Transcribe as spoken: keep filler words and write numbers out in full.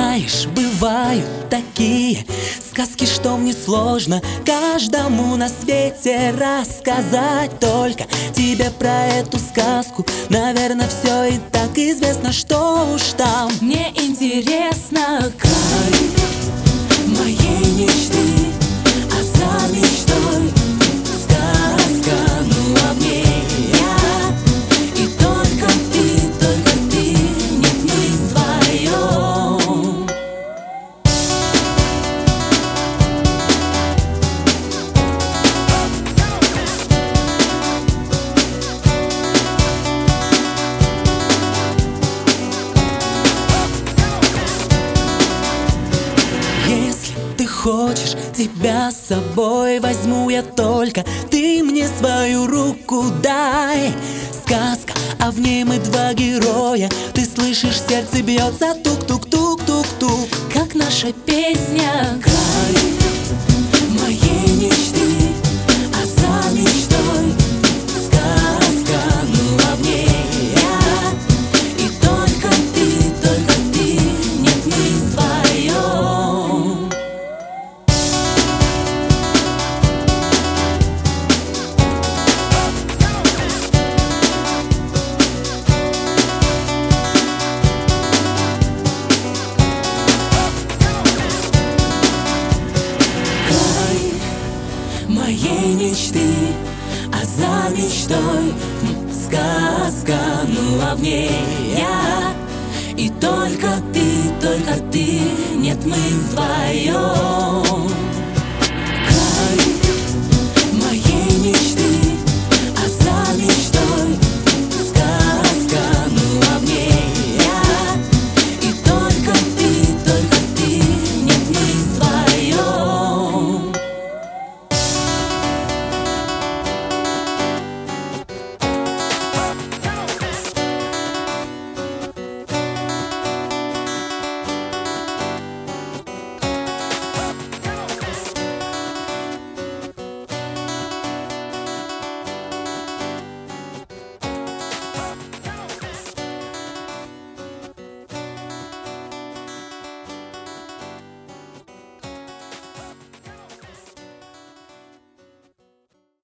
Знаешь, бывают такие сказки, что мне сложно каждому на свете рассказать. Только тебе про эту сказку, наверное, все и так известно, что уж там. Мне интересно, край моей мечты, а за мечтой сказка, ну а в ней я. И только ты, только ты, нет, мы вдвоем. Если ты хочешь, тебя с собой возьму я, только ты мне свою руку дай. Сказка, а в ней мы два героя. Ты слышишь, сердце бьется тук-тук-тук-тук-тук. Как наша песня, край моей мечты, а за мечтой сказка, ну а в ней я. И только ты, только ты, нет, мы вдвоем. Моей мечты, а за мечтой сказка, ну а в ней я. И только ты, только ты, нет, мы вдвоем.